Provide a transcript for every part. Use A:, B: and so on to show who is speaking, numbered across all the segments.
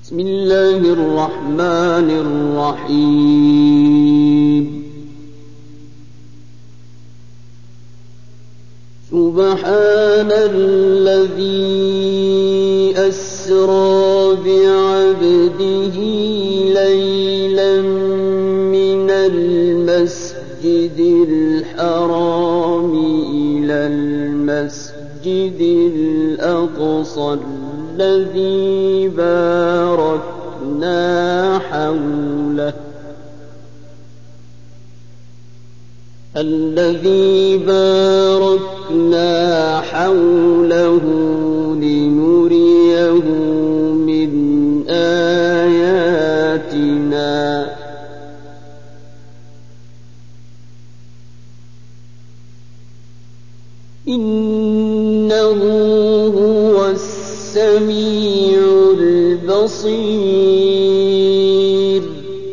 A: بسم الله الرحمن الرحيم. سبحان الذي أسرى بعبده ليلا من المسجد الحرام إلى المسجد الأقصى الذي باركنا حوله لنريه من آياتنا إنه هو السميع البصير.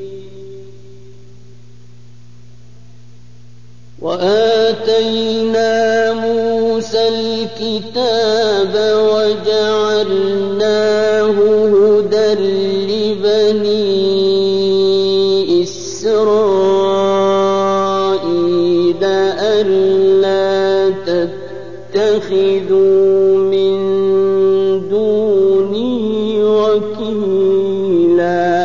A: وآتينا موسى الكتاب وجعلناه هدى لبني إسرائيل ألا تتخذوا من دوني وكيلا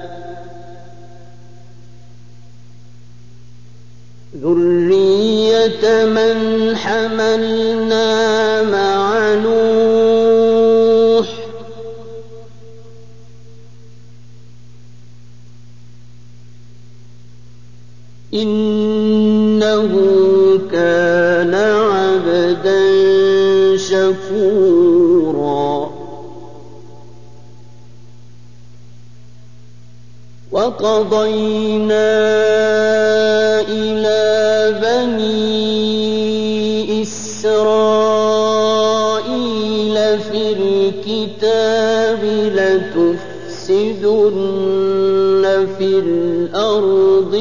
A: ذرية من حملنا مع نوح إنه كان عبدا شكورا. وقضينا إلى بني إسرائيل في الكتاب لتفسدن في الأرض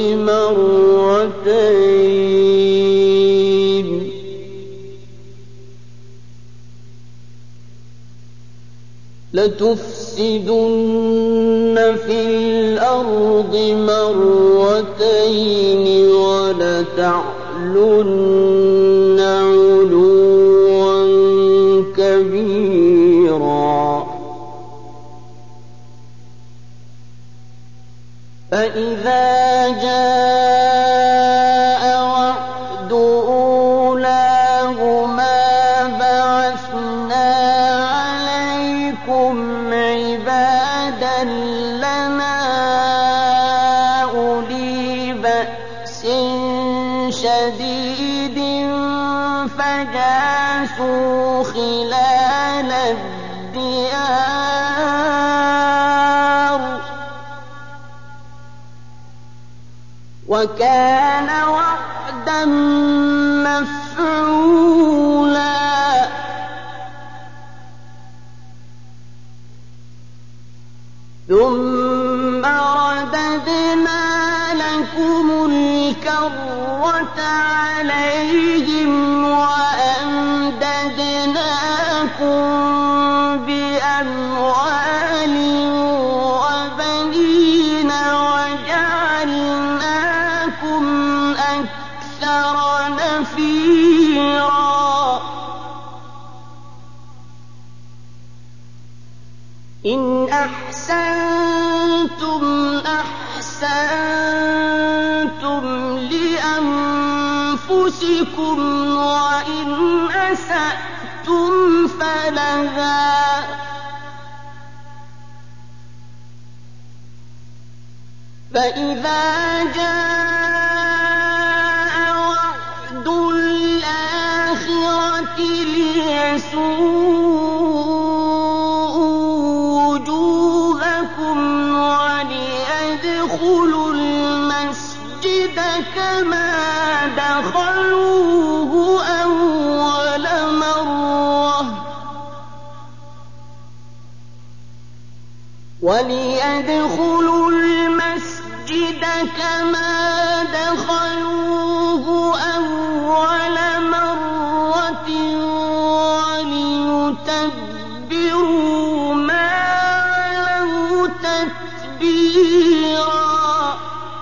A: مرتين ولتعلن علوا كبيرا. فإذا جاء وعد أولاهما بعثنا عليكم عبادا لنا أولي بأس شديد فجاسوا خلال الديار وكان وعدا مفعولا. ثم رددنا لكم الكرة عليهم وأمددناكم بأموال وبنين وجعلناكم أكثر نفيرا. إن أحسنتم أحسنتم لأنفسكم وإن أسأتم فلها. فإذا جاء وعد الآخرة وليدخلوا المسجد كما دخلوه أول مرة وليتبروا ما علوا كبيرا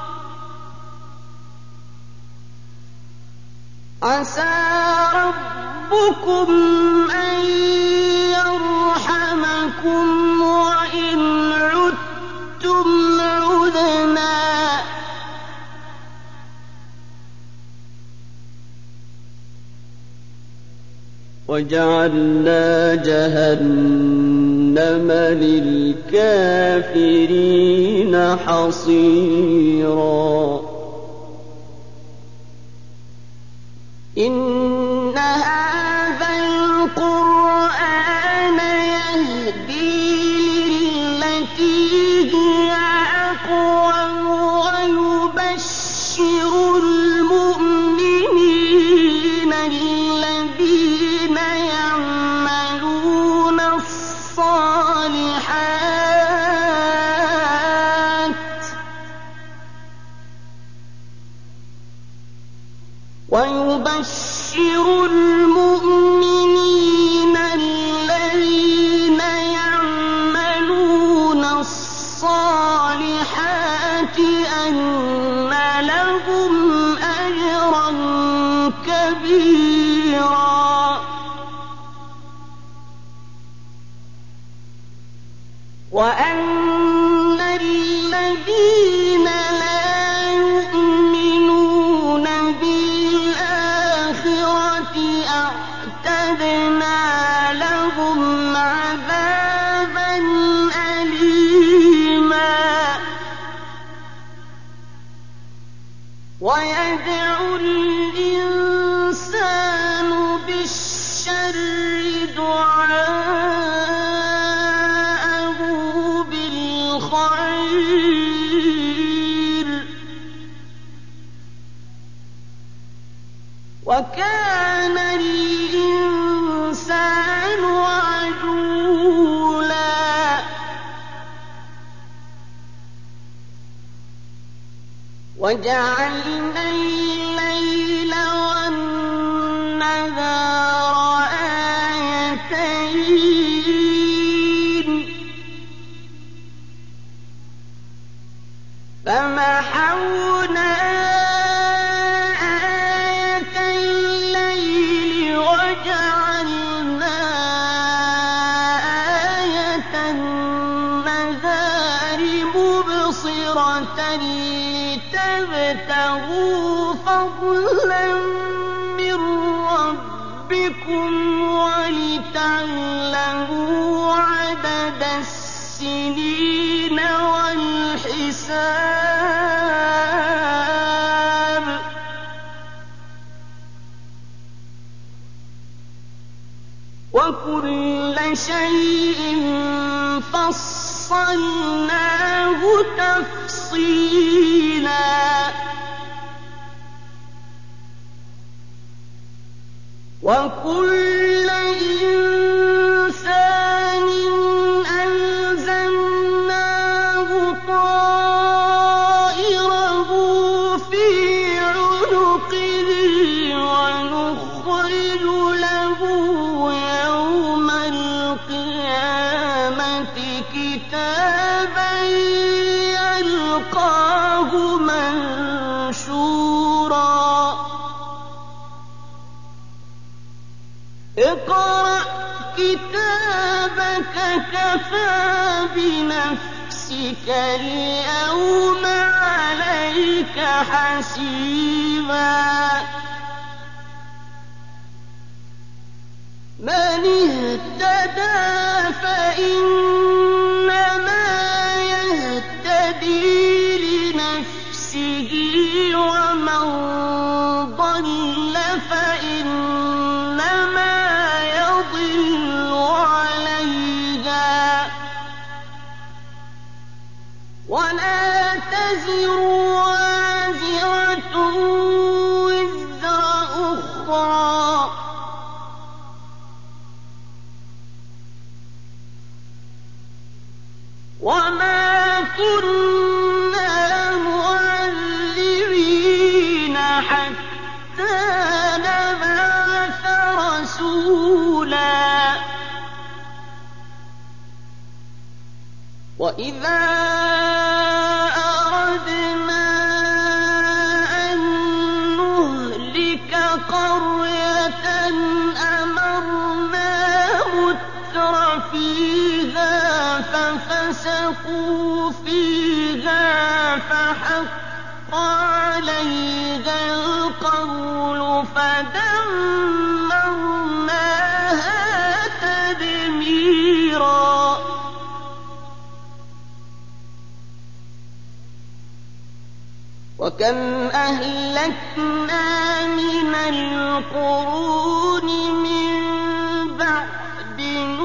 A: عسى ربكم أن يرحمكم وإن عدتم عدنا وجعلنا جهنم للكافرين حصيرا إن هذا القرآن يهدي للتي هي أقوم ويبشر المؤمنين الذين يعملون الصالحات أن لهم أجرا كبيرا وأن الذين لا يؤمنون بالآخرة أعتدنا لهم عذابا أليما ويدعو الإنسان بالشر دعاءه بالخير وكان الإنسان عجولا وجعلنا الليل والنهار آيتين فمحونا آية الليل وجعلنا آية النهار مبصرة لتبتغوا فضلا من ربكم ولتعلموا عدد السنين والحساب وكل شيء فصلناه تفصيلا وكل إنسان ألزمناه طائره في عنقه ونخرج له يوم القيامة كتابا يلقاه منشورا اقرأ كتابك كفى بنفسك اليوم عليك حسيبا من اهتدى فإنما يهتدي لنفسه ومن ضل فإنما يضل عليها ولا تزر وازرة وزر أخرى وما كنا معذبين حتى نبعث رسولا وإذا فَفَسَقُوا فِيهَا فَحَقَّ عَلَيْهَا الْقَوْلُ فَدَمَّرْنَاهَا تَدْمِيرًا. وَكَمْ أَهْلَكْنَا مِنَ الْقُرُونِ مِن بَعْدِ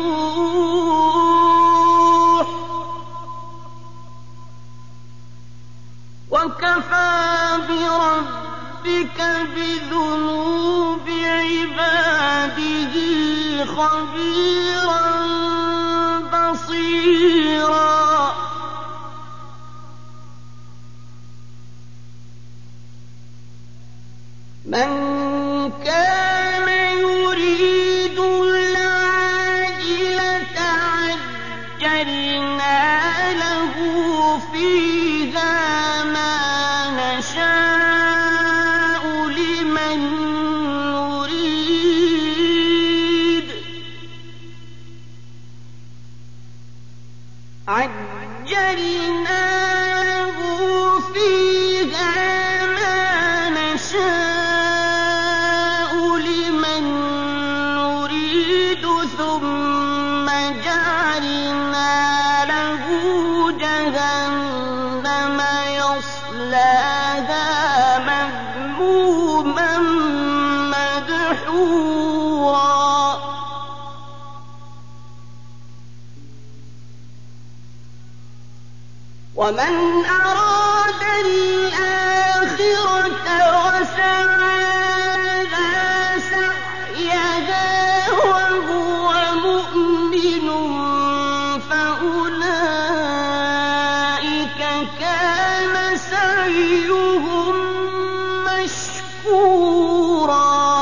A: نُوحٍ وَكَفَىٰ بِرَبِّكَ بِذُنُوبِ عِبَادِهِ خَبِيرًا بَصِيرًا. مَنْ كَانَ يُرِيدُ الْعَاجِلَةَ عَجَّلْنَا لَهُ فِيهَا مَا نَشَاءُ لِمَن نُّرِيدُ ثُمَّ جَعَلْنَا لَهُ جَهَنَّمَ يَصْلَاهَا مَذْمُومًا مَّدْحُورًا. وَمَنْ أَرَادَ الْآخِرَةَ وَسَعَىٰ لَهَا سَعْيَهَا وَهُوَ مُؤْمِنٌ فَأُولَٰئِكَ كَانَ سَعْيُهُم مَّشْكُورًا.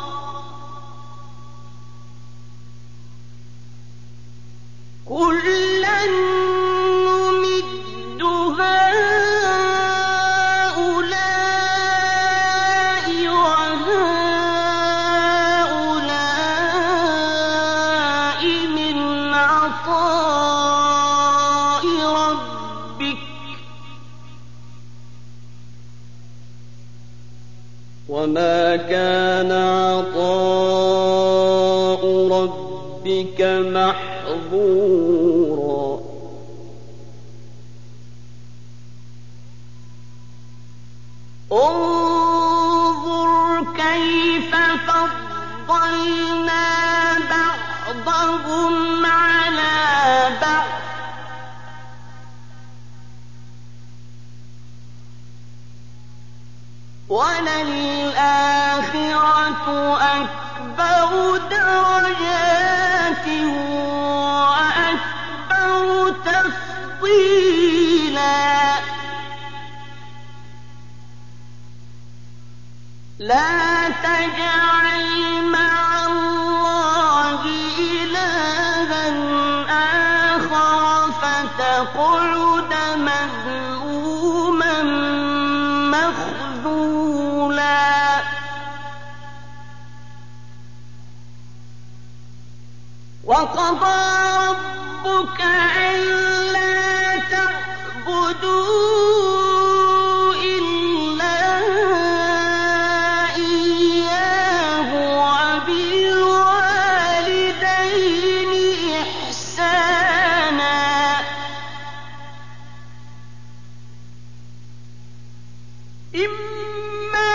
A: كُلًّا نُّمِدُّ هَٰؤُلَاءِ وَهَٰؤُلَاءِ مِنْ عَطَاءِ رَبِّكَ ۚ وَمَا كَانَ عَطَاءُ رَبِّكَ مَحْظُورًا. انظُرْ كَيْفَ فَضَّلْنَا بَعْضَهُمْ عَلَىٰ بَعْضٍ ۚ وَلَلْآخِرَةُ أَكْبَرُ دَرَجَاتٍ وَأَكْبَرُ تَفْضِيلًا. لَا تَجْعَلْ مَعَ اللَّهِ إِلَٰهًا آخَرَ فَتَقْعُدَ مَذْمُومًا مَّخْذُولًا. وَقَضَىٰ رَبُّكَ أَلَّا تَعْبُدُوا إِلَّا إِيَّاهُ وَبِالْوَالِدَيْنِ إِحْسَانًا. إِمَّا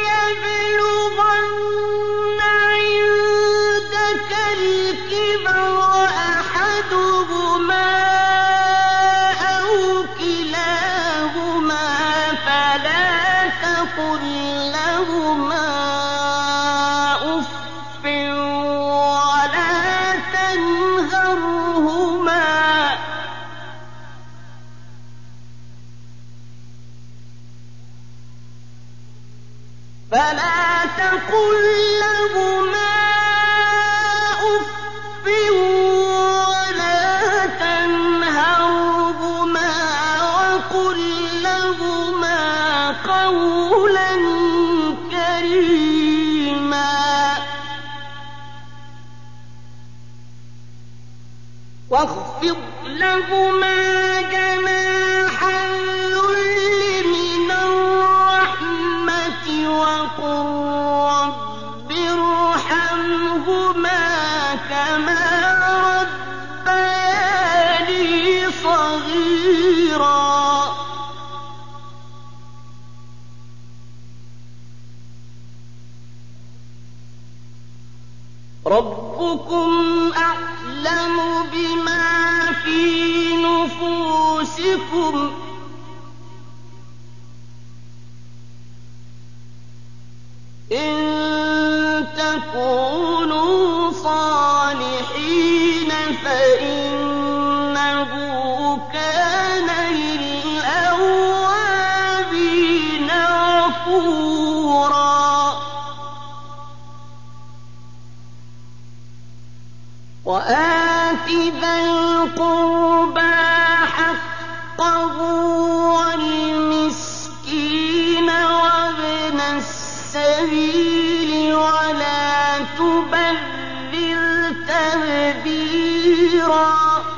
A: يَبْلُغَنَّ عِندَكَ الْكِبَرَ أَحَدُهُمَا أَوْ كِلَاهُمَا فَلَا تَقُل لَّهُمَا أُفٍّ وَلَا تَنْهَرْهُمَا وَقُل لَّهُمَا قَوْلًا كَرِيمًا. وَاخْفِضْ لهما جناح الذل من الرحمة وقل رب ارحمهما كما ربياني صغيرا. ربكم أعلم بما في نفوسكم إن تكونوا صالحين فإنه كان للأوابين غفورا. وآت ذا القربى حقه والمسكين وابن السبيل ولا تبذر تبذيرا.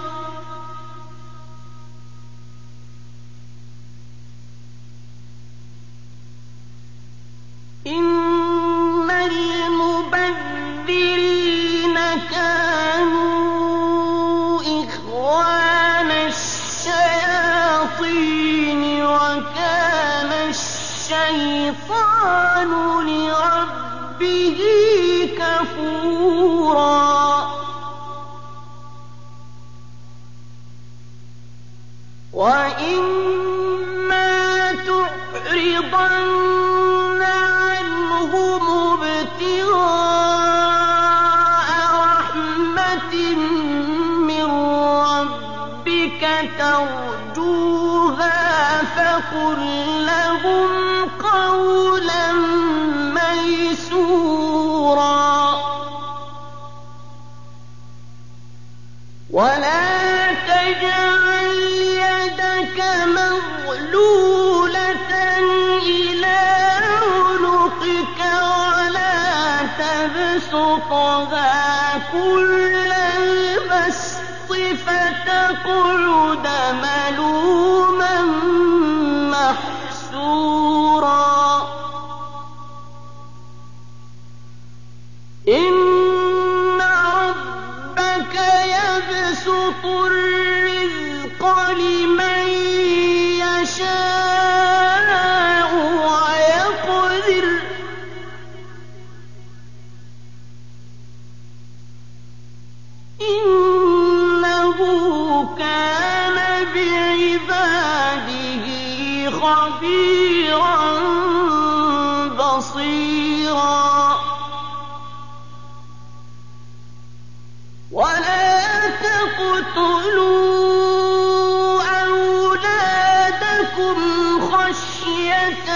A: إن المبذرين كانوا إخوان الشياطين وكان الشيطان لربه كفورا. وإما تعرضن عنهم ابتغاء رحمة من ربك ترجوها فقل لهم قولا ميسورا. ولا تجعل يدك مغلولة إلى عنقك ولا تبسطها كل البسط فتقعد ملوما محسورا. إن ربك يبسط الرزق لمن يشاء ويقدر إنه كان بعباده خبيرا بصيرا. ولا تقتلوا أولادكم خشية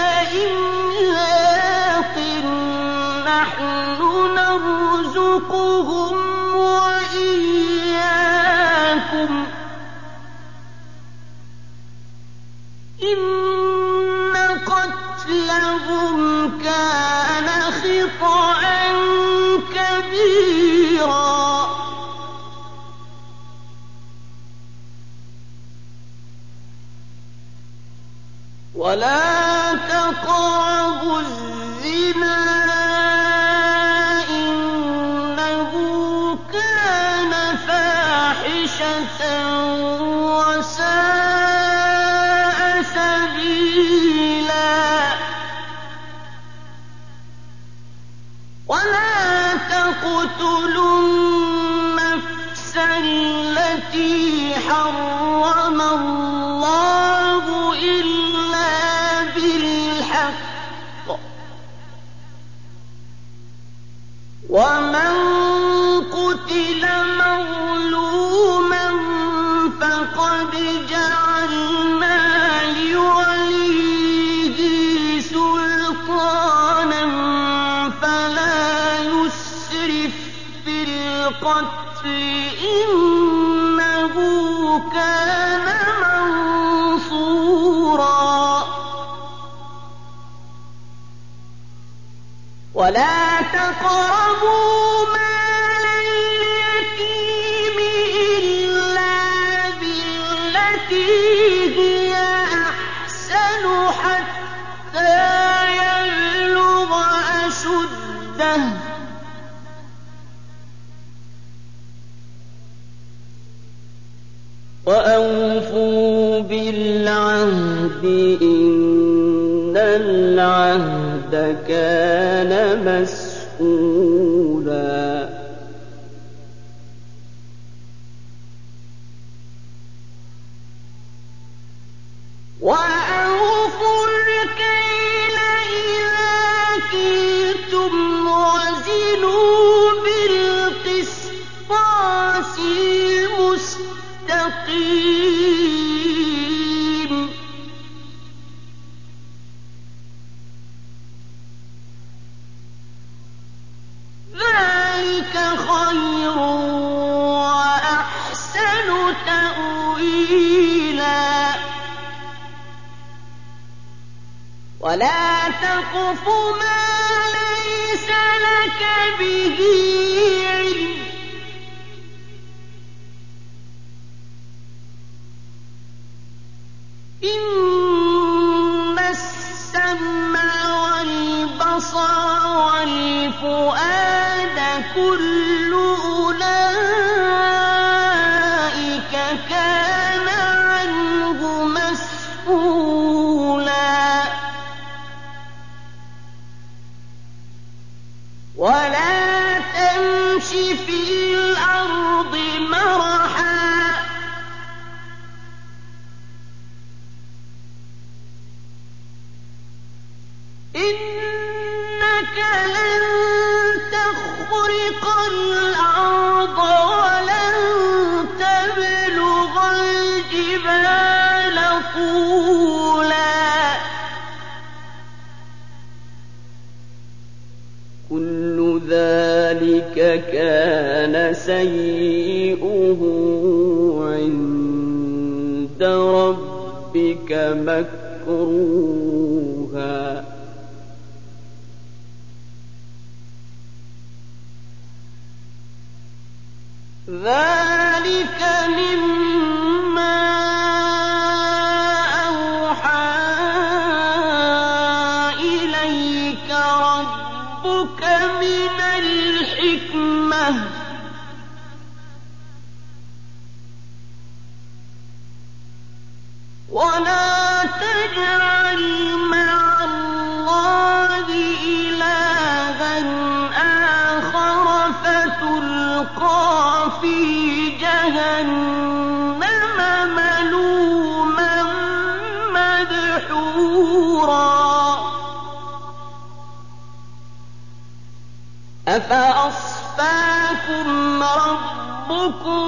A: إملاق نحن نرزقهم وإياكم إن قتلهم كان خطأ كبيرا. ولا تقربوا الزنا إنه كان فاحشة وساء سبيلا. ولا تقتلوا النفس التي حرم الله إلا بالحق ومن قتل مظلوما فقد جعلنا لوليه سلطانا فلا يسرف في القتل إنه كان منصورا. ولا تقربوا مال اليتيم إلا بالتي هي أحسن حتى يبلغ أشده وأوفوا بالعهد إن العهد كان مسؤولا وأوفوا الكيل إذا كلتم وزنوا بالقسطاس المستقيم ذلك خير وأحسن تأويلا ولا تقف ما ليس لك به علم إن السمع والبصر والفؤاد كل أولئك كان عنه مسؤولا ولا تمش في الأرض مرحا إنك لن تخرق الأرض ولن تبلغ الجبال طولا كل ذلك كان سيئه عند ربك مكروها ذلك مما أوحى إليك ربك من الحكمة ولا تجعل مع الله إلها آخر فتلقى في جهنم ملوما مدحورا أفأصفاكم ربكم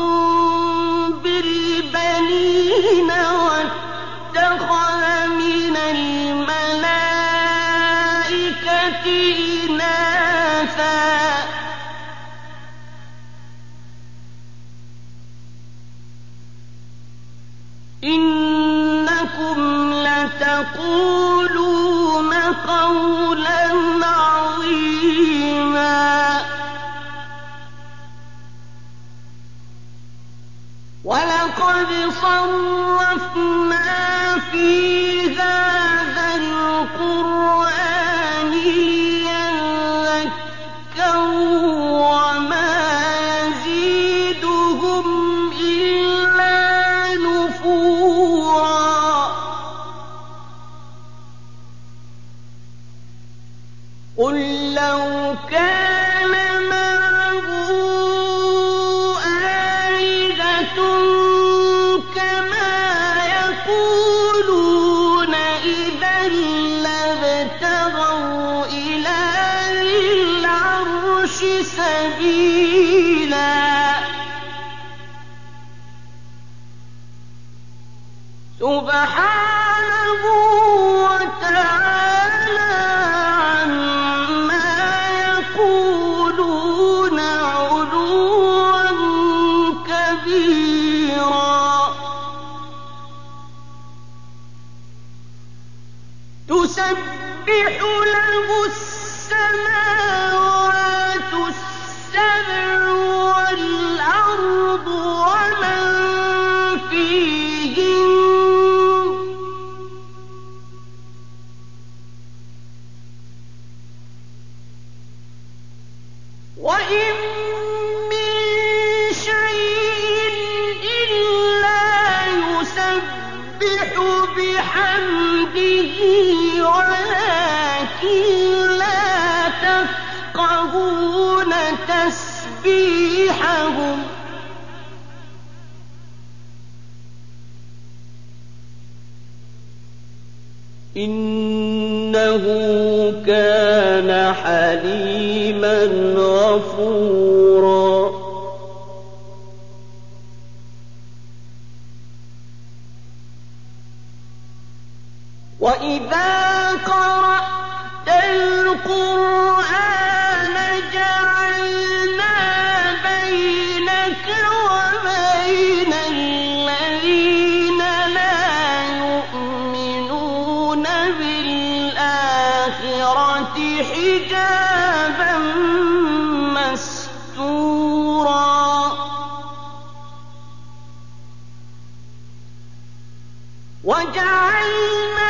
A: بالبنين واتخذ من الملائكة إناثا إنكم لتقولون قولا عظيما ولقد صرفنا في هذا القرآن ليذكروا وما يزيدهم إلا نفورا قل لو كان معه آلهة كما يقولون إذا لابتغوا إلى ذي العرش سبيلا سبحانه وتعالى عما يقولون علوا كبيرا تسبح له السماوات السبع والأرض ومن فيهن بحمده ولكن لا تفقهون تسبيحهم إنه كان حليما غفورا. وإذا قرأت القرآن جعلنا بينك وبين الذين لا يؤمنون بالآخرة حجابا مستورا وجعلنا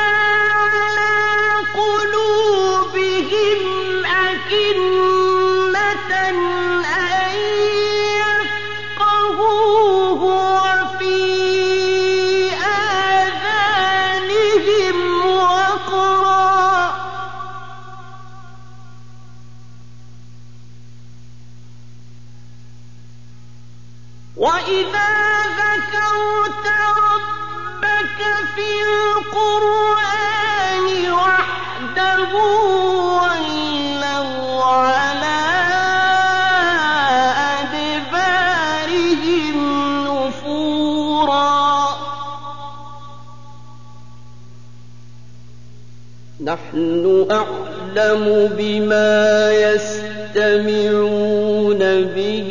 A: وإذا ذكرت ربك في القرآن وحده ولوا على أدبارهم نفورا. نحن أعلم بما يستمعون به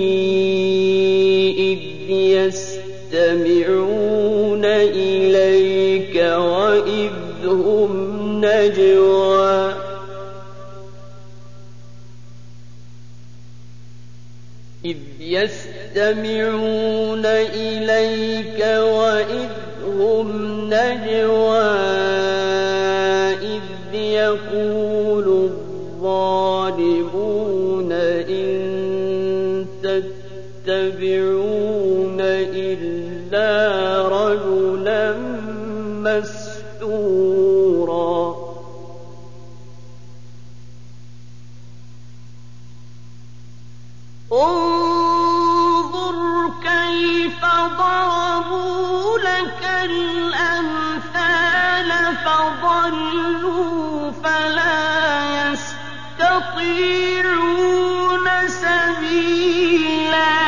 A: يستمعون إليك وإذ هم نجوى إذ يقول الظالمون إن تتبعون إلا رجلا مسحورا. انظر كيف ضربوا لك الأمثال فضلوا فلا يستطيعون سبيلا.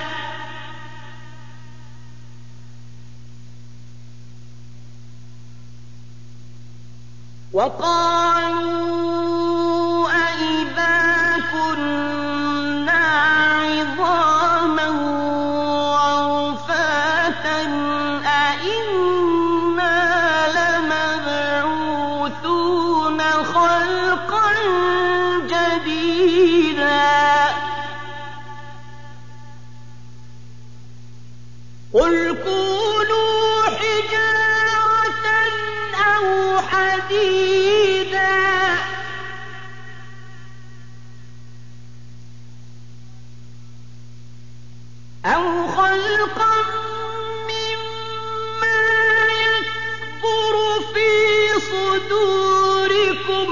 A: وقالوا أئذا كنا عظاما ورفاتا أئنا لمبعوثون خلقا جديدا. قل كونوا حجارة أو حديدا أو خلقا مما يكبر في صدوركم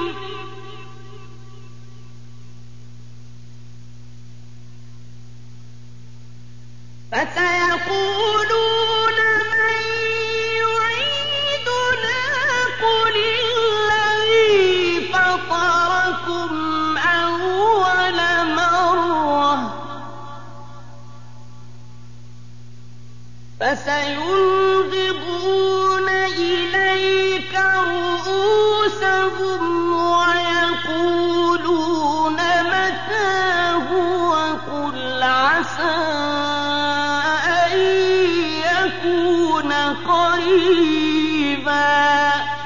A: فسيقولون من يعيدنا قل الذي فطركم أول مرة فسينغضون إليك رؤوسهم ويقولون متى هو قل عسى أن يكون قريبا.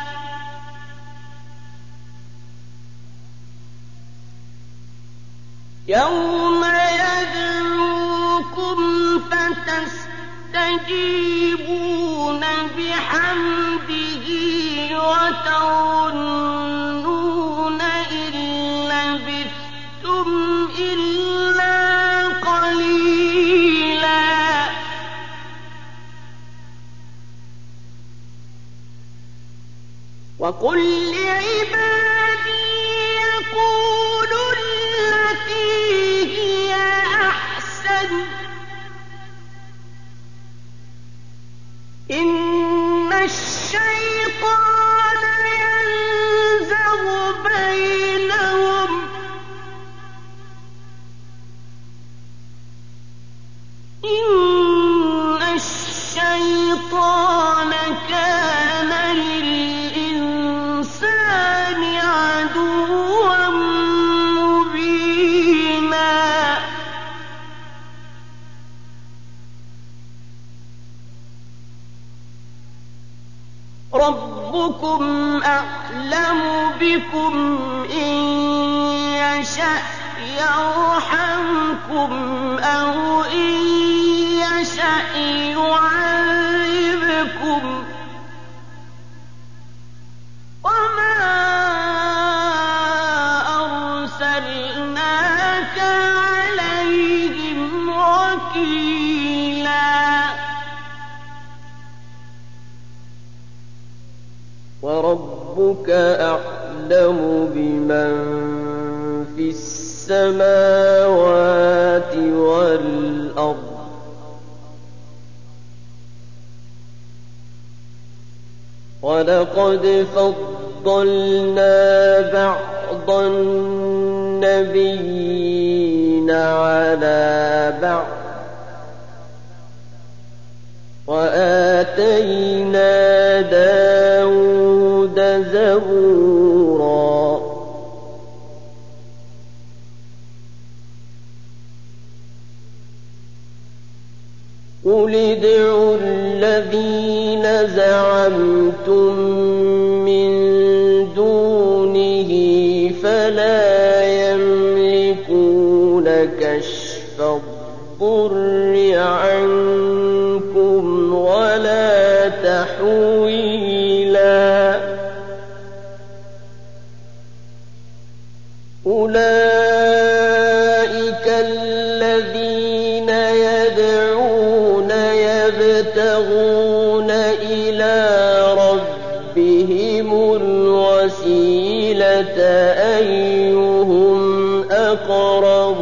A: يوم يدعوكم فتستجيبون بحمده وتظنون إن لبثتم إلا قليلا. وقل لعبادي يقولوا التي هي أحسن إن الشيطان ينزغ بينهم إن الشيطان كان للإنسان عدوا مبينا ربكم أعلم بكم إن يشأ يرحمكم أو إن يشأ يعذبكم وما أرسلناك عليهم وكيلا وربك أعلم بمن في السماوات والأرض ولقد فضلنا بعض النبيين على بعض وآتينا داود زبورا قل ادعوا الذين زعمتم من دونه فلا يملكون كشف الضر عنكم ولا تحويلا أولئك الذين يدعون يبتغون إلى ربهم الوسيلة أيهم أقرب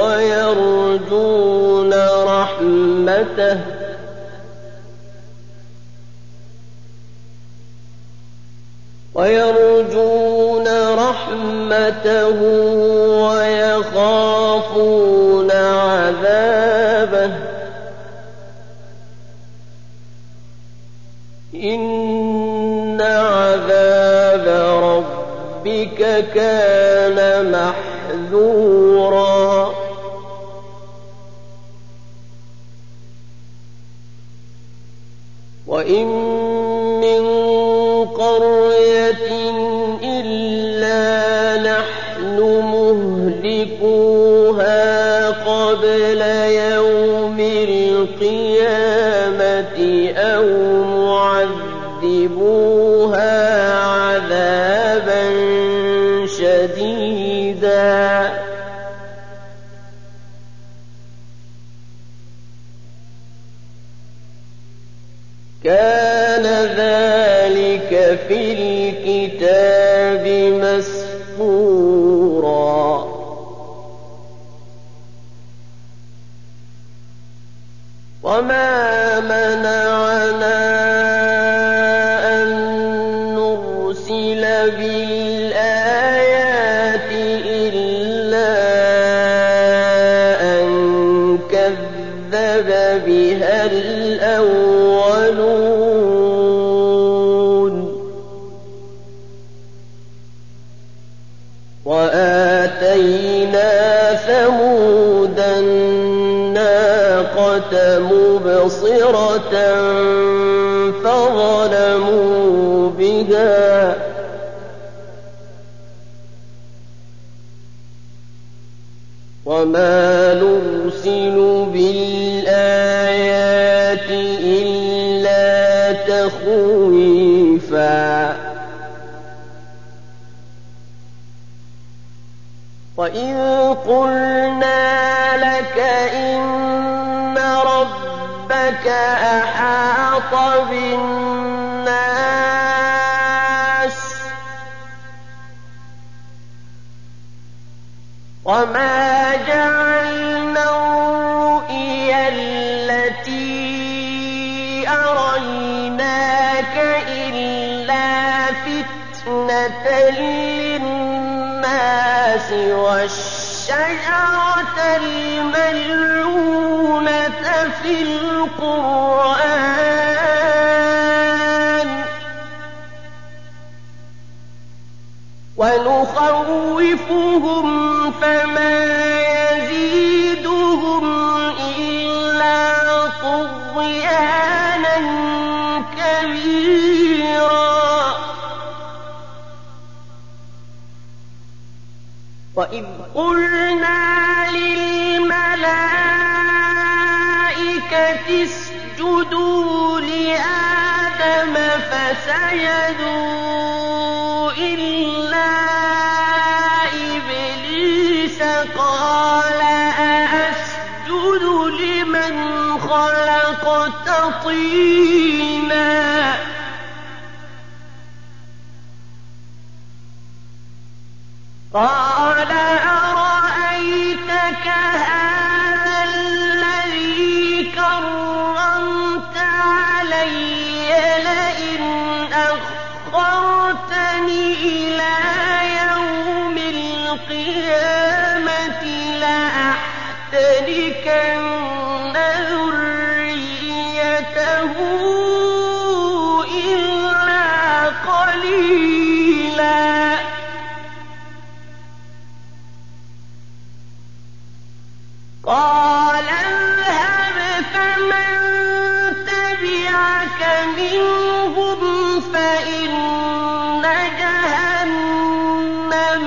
A: ويرجون رحمته ويخافون عذابه إن عذاب ربك كان محذورا وإن من قرية إلا نحن مهلكوها قبل يوم القيامة أو معذبوها عذابا شديدا كان ذلك في الكتاب مسطورا وما منعنا أن نرسل بالآيات إلا أن كذب بها الأولون وآتينا ثمود الناقة مبصرة فظلموا بها وما نرسل بالآيات إلا تخويفا وإذ قلنا لك إن ربك أحاط بالناس وما جعلنا الرؤيا التي أريناك إلا فتنة للناس والشجرة الملعونة في القرآن ونخوفهم فما يزيدهم إلا طغيانا كبيرا وإذ قلنا للملائكة اسجدوا لآدم فسجدوا إلا إبليس قال أأسجد لمن خلقت طينا قال أرأيتك هذا الذي كرمت علي لئن أخرتني إلى يوم القيامة لأحتركن ذريته إلا قليلا قال اذهب فمن تبعك منهم فإن جهنم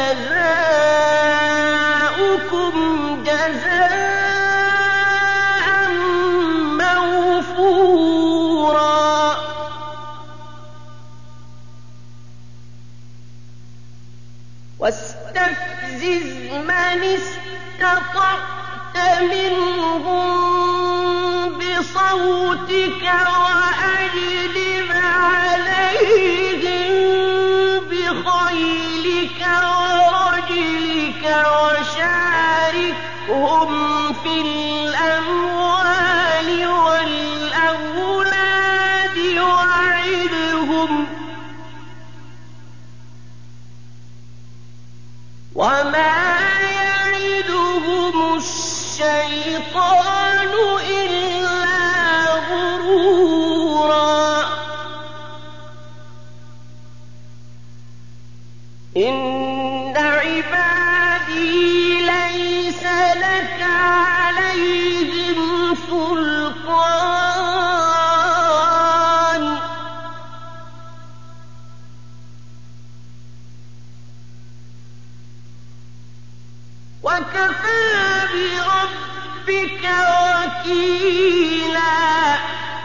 A: جزاؤكم جزاء موفورا واستفزز من استطعت منهم بصوتك وأجلب عليهم بخيلك ورجلك وشاركهم في الأموال والأولاد وعدهم وما يعدهم الشيطان إلا غرورا إن عبادي ليس لك عليهم سلطان وكفى بربك وكيلا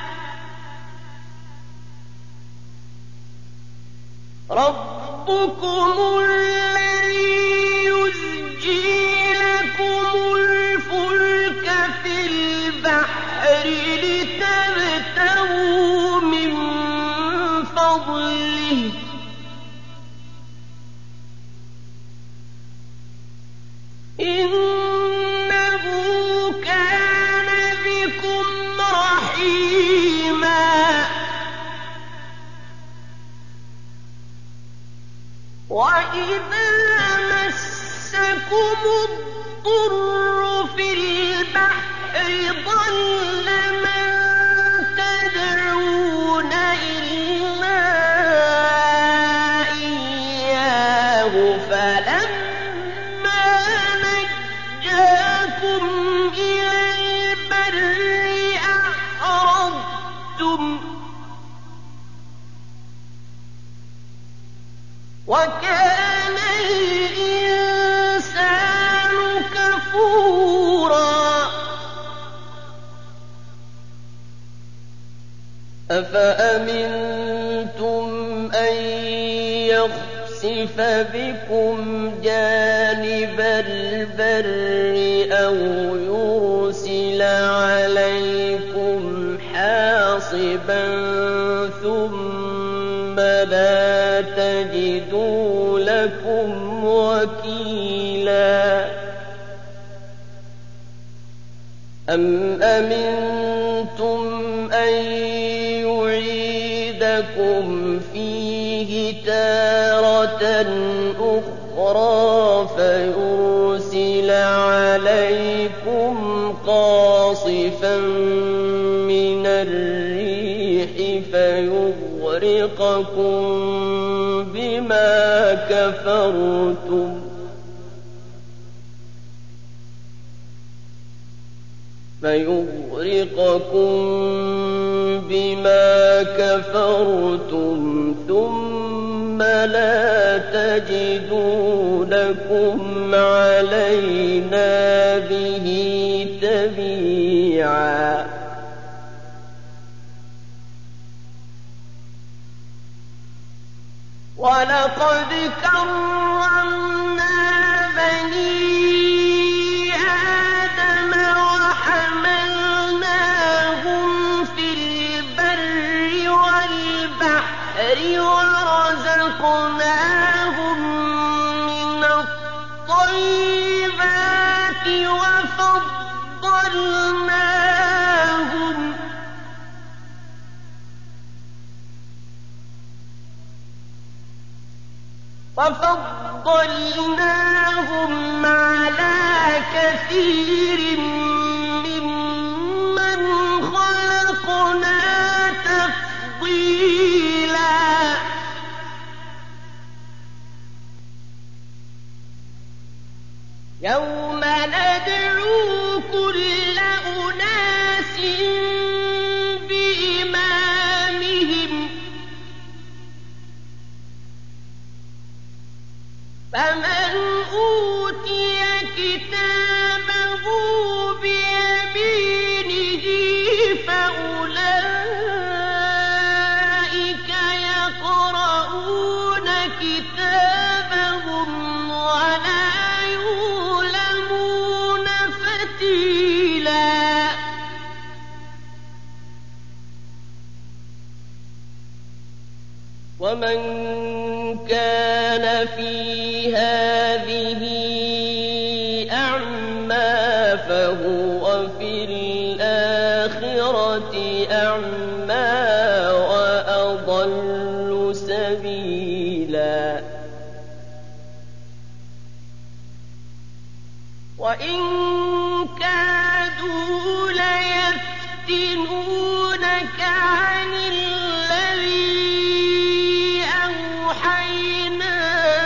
A: ربكم الذي يزجي لكم الفلك في البحر لتبتغوا من فضله إنه كان بكم رحيما وإذا مسكم الضر في البحر ضل من تدعون إلا إياه فلما نجاكم إلى البر أعرضتم وكان الإنسان كفورا أفأمنتم أن يخسف بكم جانب البر أو يرسل عليكم حاصبا ثم لا تجدوا لكم وكيلا أَمْ أَمِنْتُمْ أَن يُعِيدَكُمْ فِيهِ تَارَةً أُخْرَىٰ فَيُرْسِلَ عَلَيْكُمْ قَاصِفًا مِّنَ الرِّيحِ فَيُغْرِقَكُم بِمَا كَفَرْتُمْ ثُمَّ لَا تَجِدُوا لَكُمْ عَلَيْنَا بِهِ تَبِيعًا وَلَقَدْ كَرَّمْنَا بَنِي آدَمَ وَحَمَلْنَاهُمْ فِي الْبَرِّ وَالْبَحْرِ وَرَزَقْنَاهُم مِّنَ الطَّيِّبَاتِ وَفَضَّلْنَاهُمْ عَلَىٰ كَثِيرٍ مِّمَّنْ خَلَقْنَا تَفْضِيلًا يَوْمَ نَدْعُو كُلَّ أُنَاسٍ بِإِمَامِهِمْ فَمَنْ أُوتِيَ كِتَابَهُ بِيَمِينِهِ فَأُولَٰئِكَ يَقْرَءُونَ كِتَابَهُمْ وَلَا يُظْلَمُونَ فَتِيلًا وَمَن كَانَ فِي هَٰذِهِ أَعْمَىٰ فَهُوَ فِي الْآخِرَةِ أَعْمَىٰ وَأَضَلُّ سَبِيلًا وَإِن كَادُوا لَيَفْتِنُونَكَ عَنِ الَّذِي أَوْحَيْنَا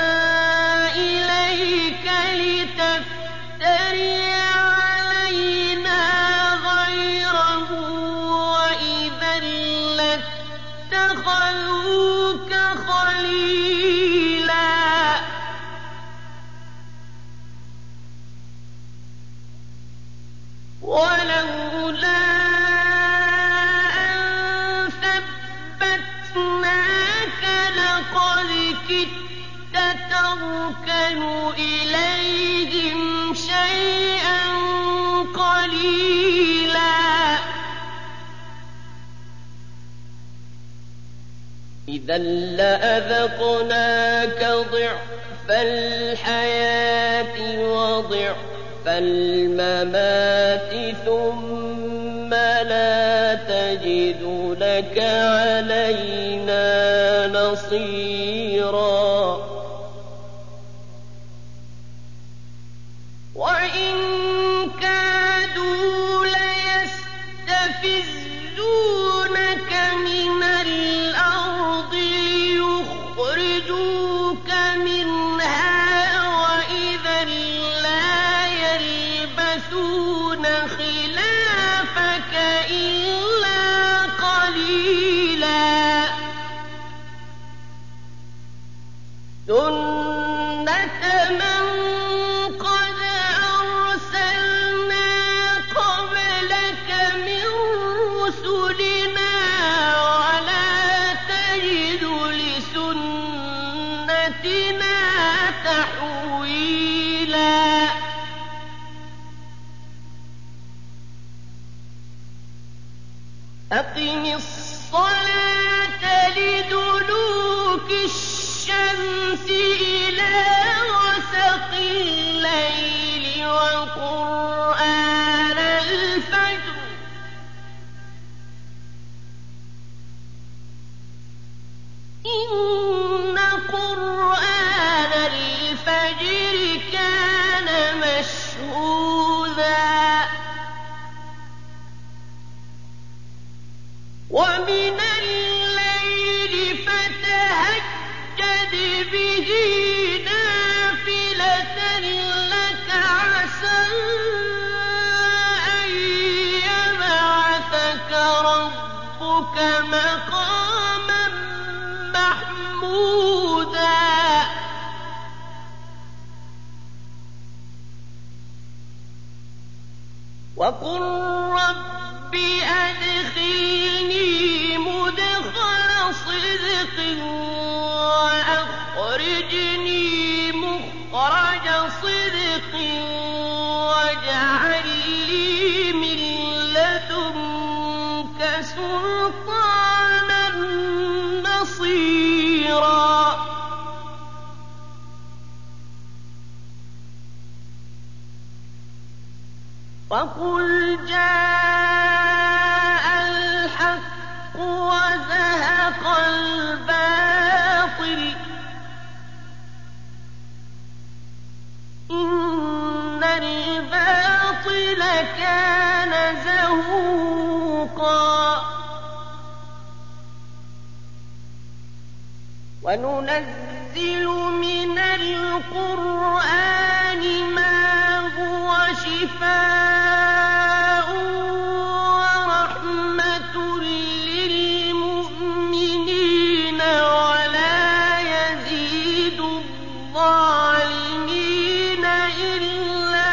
A: إِلَيْكَ لِتَفْتَرِيَ عَلَيْنَا غَيْرَهُ وَإِذًا لَّاتَّخَذُوكَ خَلِيلًا وَلَوْلَا أَن ثَبَّتْنَاكَ لَقَدْ كِدتَّ تَرْكَنُ إِلَيْهِمْ شَيْئًا قَلِيلًا إِذًا لَّأَذَقْنَاكَ ضِعْفَ الْحَيَاةِ وَضِعْفَ الْمَمَاتِ ثُمَّ لَا تَجِدُ لَكَ عَلَيْنَا نَصِيرًا وَإِن كَادُوا لَيَسْتَفِزُّونَكَ مِنَ الْأَرْضِ لِيُخْرِجُوكَ مِنْهَا وَإِذًا لَّا يَلْبَثُونَ خِلَافَكَ إِلَّا قَلِيلًا سُنَّةَ مَن قَدْ أَرْسَلْنَا قَبْلَكَ مِن رُّسُلِنَا وَلَا تَجِدُ لِسُنَّتِنَا تَحْوِيلًا أَقِمِ الصَّلَاةَ لِدُلُوكِ الشَّمْسِ إِلَىٰ غَسَقِ اللَّيْلِ وَقُرْآنَ الْفَجْرِ صدق وأخرجني مخرج صدق واجعل لي من لدنك سلطانا نصيرا وقل جاء الحق وزهق الباطل إن الباطل كان زهوقا وننزل من القرآن ما هو شفاء ورحمة للمؤمنين ولا يزيد الظالمين إلا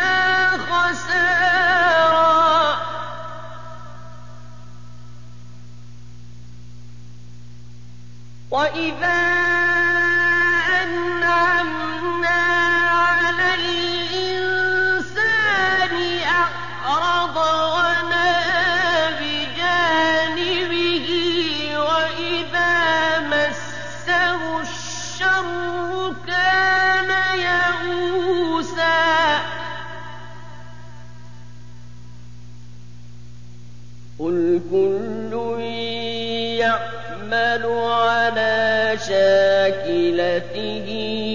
A: خسارا وإذا أنعمنا على الإنسان أعرض ونأى بجانبه وإذا مسه الشر كان يئوسا قل كل يعمل على شاكلته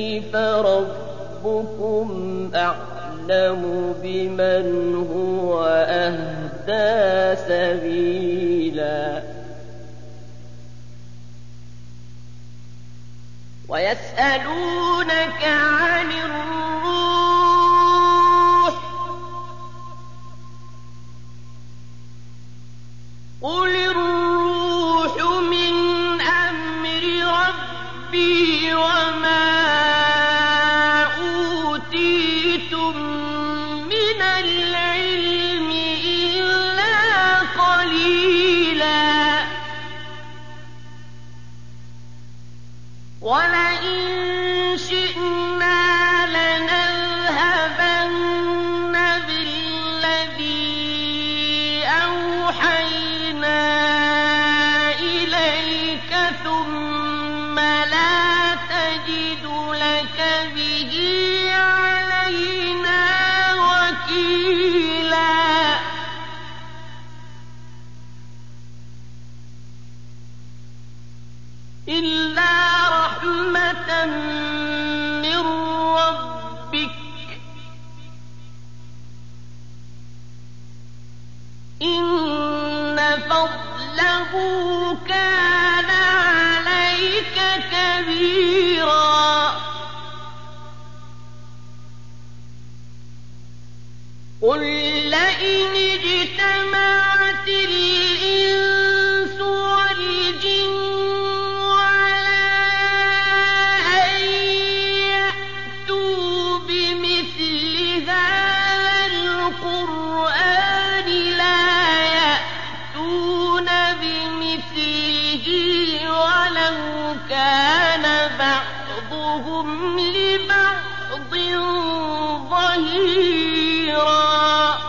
A: فربكم أعلم بمن هو أهدى سبيلا ويسألونك عن الروح قل الروح من أمر ربي وما أوتيتم من العلم إلا قليلا ولئن شئنا لنذهبن بالذي أوحينا إليك ثم لا تجد لك به علينا وكيلا إلا رحمة من ربك إن فضله كان عليك كبيرا قل لئن اجتمعت الإنس والجن على أن يأتوا بمثل هذا القرآن لا يأتون بمثله ولو كان بعضهم لبعض ظهيرا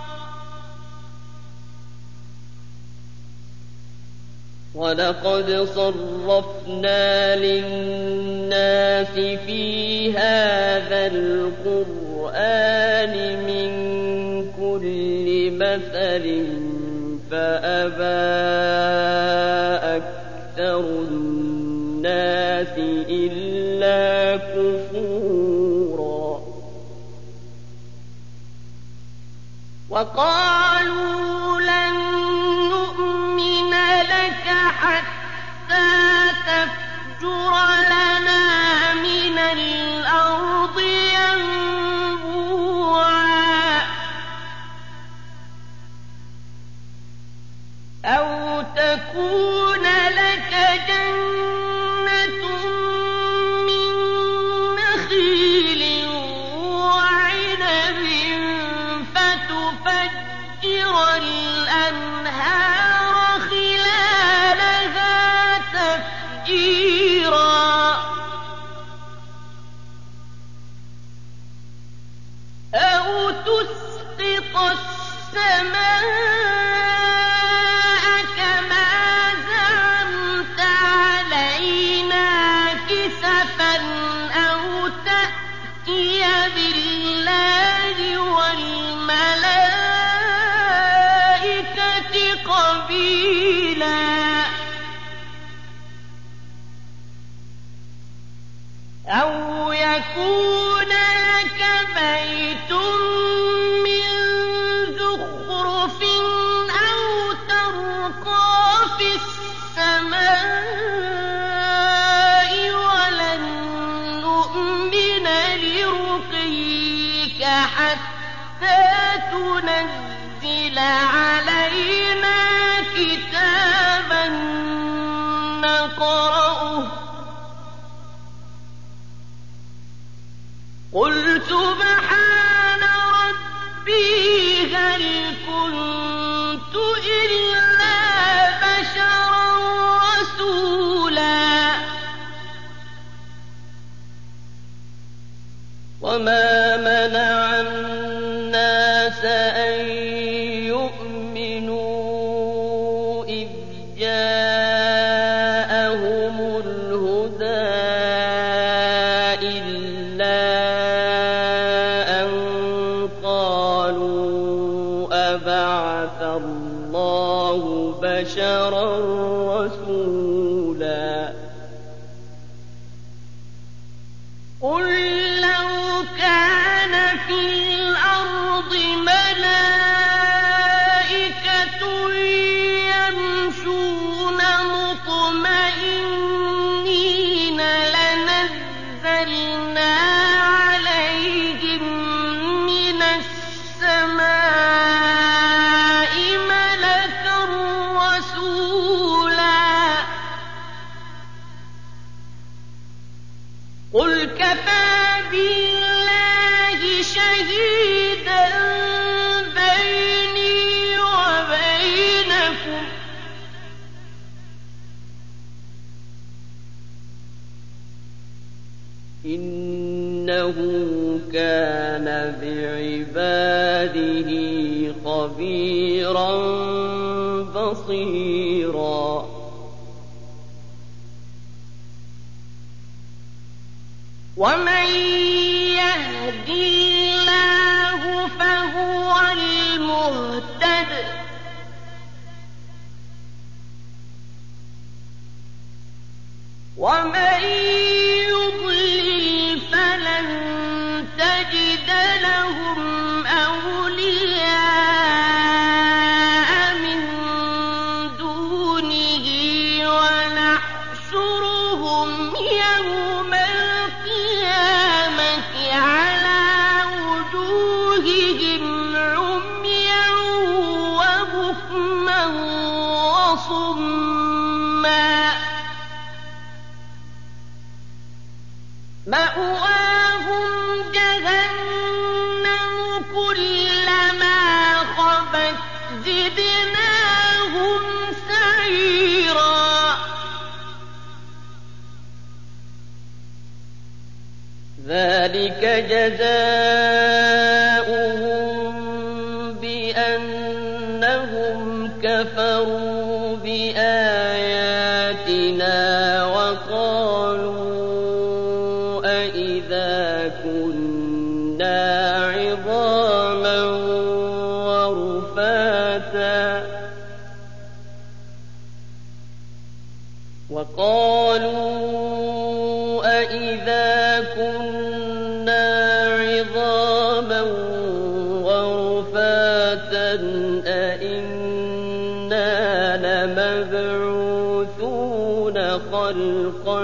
A: ولقد صرفنا للناس في هذا القرآن من كل مثل فأبى أكثر الناس إلا كفورا وقالوا لن نؤمن لك حتى تفجر لنا من الأرض ينبوعا أو تكون لك جنة من نخيل وعنب فتفجر تفجيرا أو تسقط السماء كما زعمت علينا كسفا أو تأتي بالله والملائكة قبيلا أو يكون لك بيت من زخرف أو ترقى في السماء ولن نؤمن لرقيك حتى تنزل علينا كتابا نقرأه قل سبحان ربي هل كنت إلا بشرا رسولا وما منع الناس أن يؤمنوا إذ جاءهم الهدى إلا أن قالوا أبعث الله بشرا رسولا قل لو كان في الأرض ملائكة يمشون مطمئنين لنزلنا عليهم من السماء ملكا رسولا قل كفى بالله شهيدا بيني وبينكم إنه كان بعباده خبيرا بصيرا ومن يهد الله فهو المهتد ومن يضلل فلن تجد لهم أولياء من دونه ونحشرهم يوم القيامة على وجوههم عميا وبكما وصما مأواهم جهنم كلما خبت زدناهم سعيرا ذلك جزاؤهم بأنهم كفروا بآياتنا وقالوا أإذا كنا عظاما ورفاتا أإذا كنا عظاما ورفاتا أإنا لمبعوثون خلقا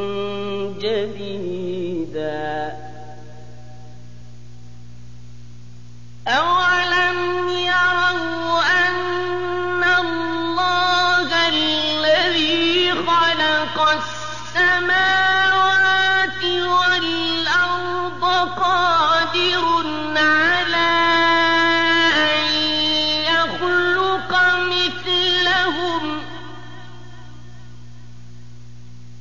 A: جديدا أولم يروا أن الله الذي خلق السماوات والأرض قادر على أن يخلق مثلهم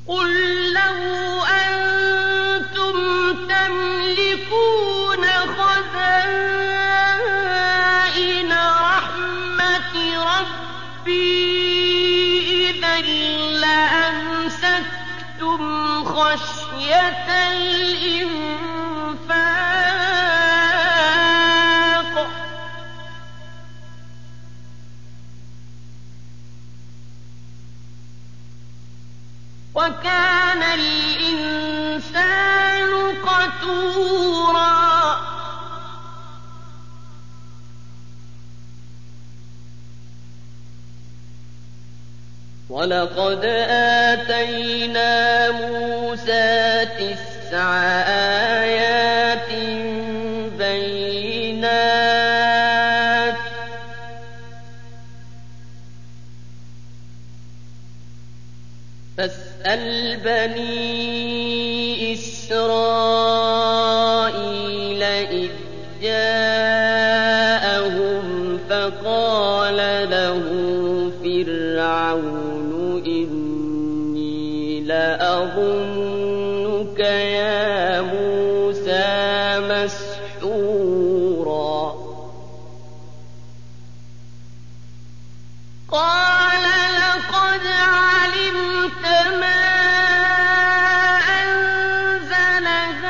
A: قُل لَّوْ أَنتُمْ تَمْلِكُونَ خَزَائِنَ رَحْمَةِ رَبِّي إِذًا لَّأَمْسَكْتُمْ خَشْيَةَ الْإِنفَاقِ ۚ وَكَانَ الْإِنسَانُ قَتُورًا. وَلَقَدْ آتَيْنَا مُوسَىٰ 9 آيَاتٍ بَيِّنَاتٍ ۖ فَاسْأَلْ بَنِي إِسْرَائِيلَ إِذْ جَاءَهُمْ فَقَالَ لَهُ فِرْعَوْنُ إِنِّي لَأَظُنُّكَ يَا مُوسَىٰ مَسْحُورًا. قَالَ لَقَدْ عَلِمْتَ مَا أَنزَلَ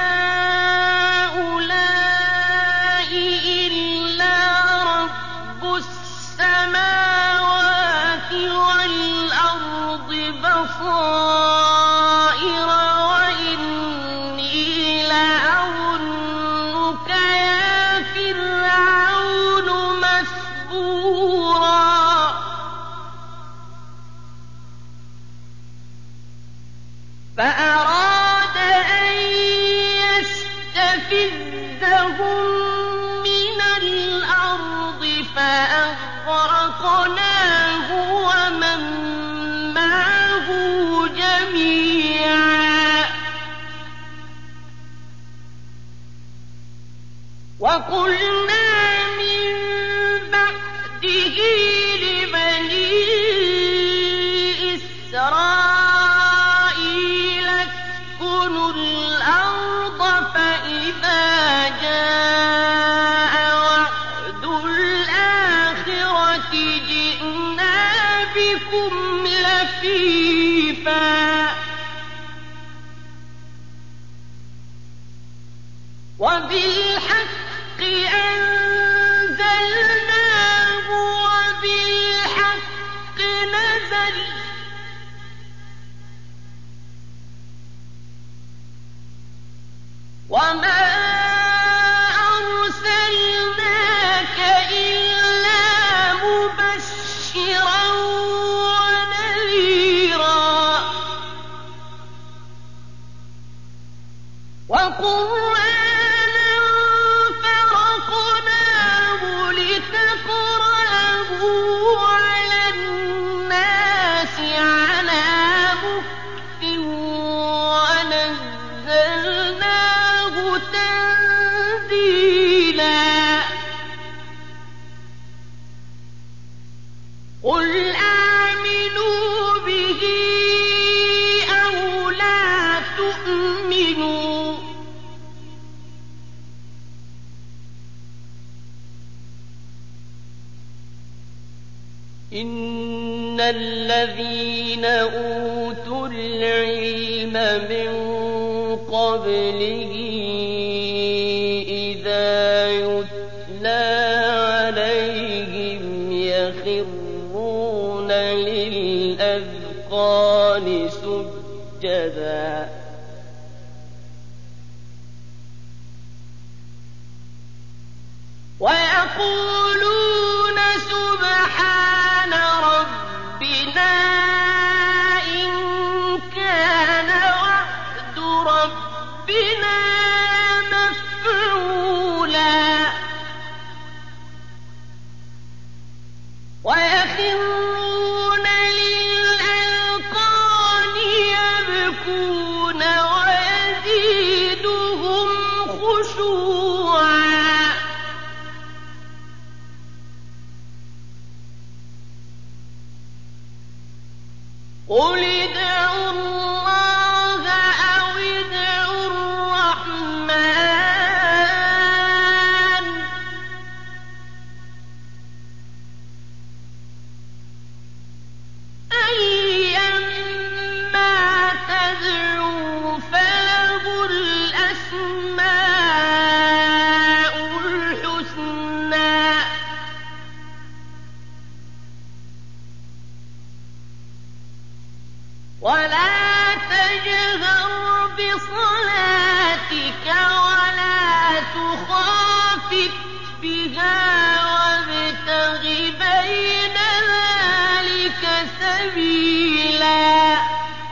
A: هَٰؤُلَاءِ إِلَّا رَبُّ السَّمَاوَاتِ وَالْأَرْضِ بَصَائِرَ وَإِنِّي لَأَظُنُّكَ يَا فِرْعَوْنُ مَثْبُورًا. فَأَرَادَ أَن يَسْتَفِزَّهُم مِّنَ الْأَرْضِ فَأَغْرَقْنَاهُ وَمَن مَّعَهُ جَمِيعًا. وَقُلْنَا مِن بَعْدِهِ لِبَنِي إِسْرَائِيلَ اسْكُنُوا الْأَرْضَ فَإِذَا جَاءَ وَعْدُ الْآخِرَةِ جِئْنَا بِكُمْ لَفِيفًا. وَبِالْحَقِّ أَنزَلْنَاهُ وَبِالْحَقِّ نَزَلَ. وَمَا أَرْسَلْنَاكَ إِلَّا مُبَشِّرًا وَنَذِيرًا وَقُرْآنًا فَرَقْنَاهُ لِتَقْرَأَهُ عَلَى النَّاسِ عَلَىٰ مُكْثٍ وَنَزَّلْنَاهُ تَنزِيلًا. قُلْ آمِنُوا بِهِ أَوْ لَا تُؤْمِنُوا ۚ إِنَّ الَّذِينَ أُوتُوا الْعِلْمَ مِن قَبْلِهِ إِذَا يُتْلَىٰ عَلَيْهِمْ يَخِرُّونَ لِلْأَذْقَانِ سُجَّدًا. وَيَقُولُونَ سُبْحَانَ رَبِّنَا إِن كَانَ وَعْدُ رَبِّنَا مَفْعُولًا. وَيَخِرُّونَ لِلْأَذْقَانِ يَبْكُونَ وَيَزِيدُهُمْ خُشُوعًا. قُلِ ادْعُوا اللَّهَ ولا تجهر بصلاتك ولا تخافت بها وابتغ بين ذلك سبيلا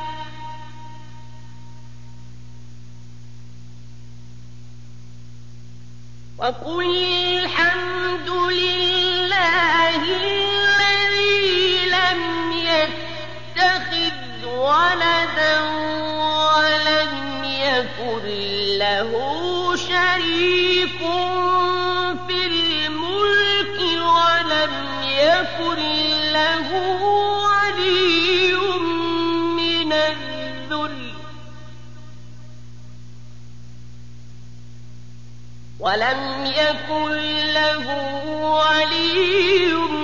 A: وقل الحمد لله الذي لم يتخذ ولدا ولم يكن له شريك في الملك ولم يكن له ولي من الذل ولم يكن له ولي